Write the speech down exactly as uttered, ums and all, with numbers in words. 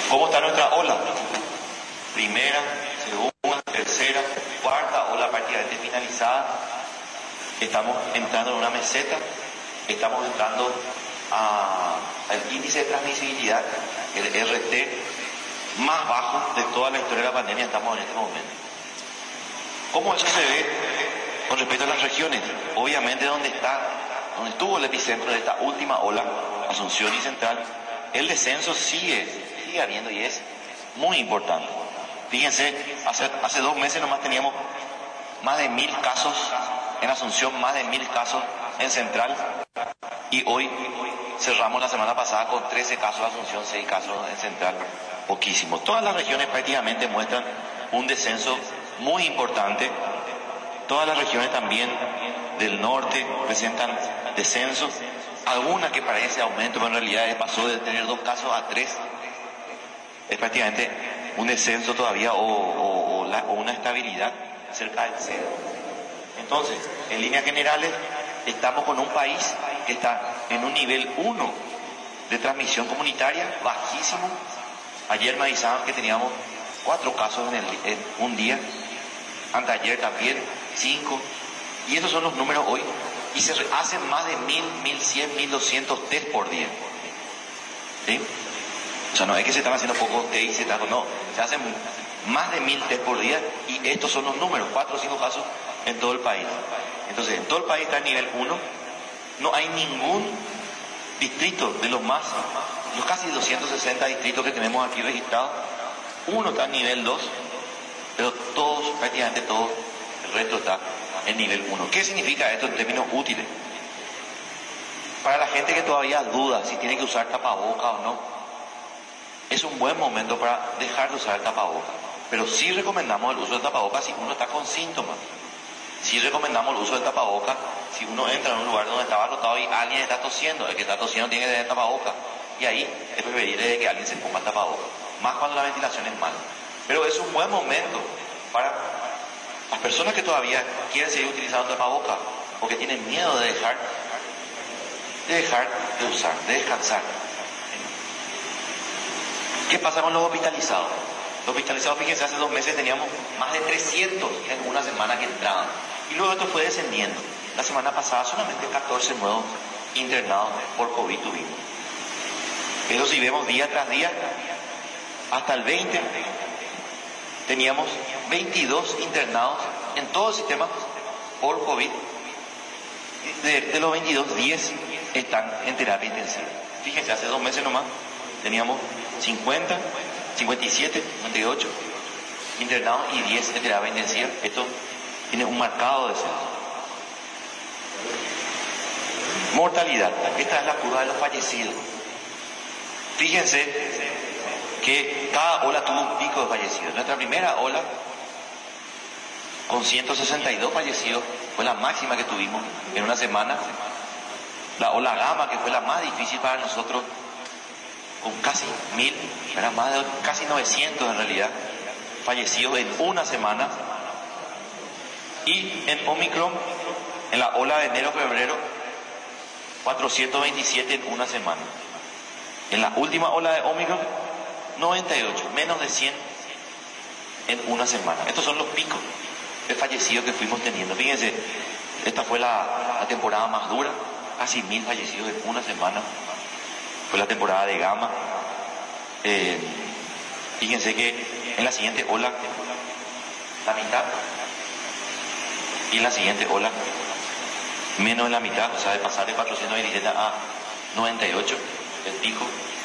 ¿Cómo está nuestra ola? Primera, segunda, tercera, cuarta ola prácticamente finalizada. Estamos entrando en una meseta, estamos entrando a- al índice de transmisibilidad, el R T, más bajo de toda la historia de la pandemia. Estamos en este momento. ¿Cómo eso se ve con respecto a las regiones? Obviamente donde está, donde estuvo el epicentro de esta última ola, Asunción y Central, el descenso sigue, sigue habiendo y es muy importante. Fíjense, hace, hace dos meses nomás teníamos más de mil casos en Asunción, más de mil casos en Central, y hoy cerramos la semana pasada con trece casos en Asunción, seis casos en Central, poquísimo. Todas las regiones prácticamente muestran un descenso muy importante. Todas las regiones también del norte presentan descensos. Alguna que parece aumento, pero en realidad pasó de tener dos casos a tres. Es prácticamente un descenso todavía o, o, o, la, o una estabilidad cerca del cero. Entonces, en líneas generales, estamos con un país que está en un nivel uno de transmisión comunitaria, bajísimo. Ayer me avisaban que teníamos cuatro casos en, el, en un día, anteayer también, cinco, y esos son los números hoy, y se hacen más de mil, mil cien, mil doscientos test por día. ¿Sí? O sea, no es que se están haciendo pocos test y se están, no, se hacen más de mil test por día, y estos son los números, cuatro o cinco casos en todo el país. Entonces, en todo el país está en nivel uno, no hay ningún distrito de los más, los casi doscientos sesenta distritos que tenemos aquí registrados, uno está en nivel dos, pero todos, prácticamente todos, el resto está en nivel uno. ¿Qué significa esto en términos útiles? Para la gente que todavía duda si tiene que usar tapaboca o no, es un buen momento para dejar de usar el tapaboca. Pero sí recomendamos el uso del tapaboca si uno está con síntomas. Sí recomendamos el uso del tapaboca si uno entra en un lugar donde está abarrotado y alguien está tosiendo. El que está tosiendo tiene que tener tapaboca. Y ahí es preferible que alguien se ponga el tapaboca. Más cuando la ventilación es mala. Pero es un buen momento para las personas que todavía quieren seguir utilizando tapaboca o que tienen miedo de dejar, de dejar de usar, de descansar. ¿Qué pasa con los hospitalizados? Los hospitalizados, fíjense, hace dos meses teníamos más de trescientos en una semana que entraban. Y luego esto fue descendiendo. La semana pasada solamente catorce nuevos internados por COVID tuvimos. Pero si vemos día tras día, hasta el veinte teníamos veintidós internados en todo el sistema por COVID. De, de los veintidós, diez están en terapia intensiva. Fíjense, hace dos meses nomás teníamos cincuenta, cincuenta y siete, cincuenta y ocho internados y diez en terapia intensiva. Esto tiene un marcado descenso. Mortalidad. Esta es la curva de los fallecidos. Fíjense que cada ola tuvo un pico de fallecidos. Nuestra primera ola, con ciento sesenta y dos fallecidos, fue la máxima que tuvimos en una semana. La ola gamma, que fue la más difícil para nosotros, con casi mil, era más de casi novecientos en realidad, fallecidos en una semana. Y en Omicron, en la ola de enero-febrero, cuatrocientos veintisiete en una semana. En la última ola de Omicron, noventa y ocho, menos de cien en una semana. Estos son los picos de fallecidos que fuimos teniendo. Fíjense, esta fue la, la temporada más dura, casi mil fallecidos en una semana. Fue la temporada de gamma. Eh, fíjense que en la siguiente ola, la mitad, y en la siguiente ola, menos de la mitad, o sea, de pasar de cuatrocientos veintisiete a noventa y ocho, el pico.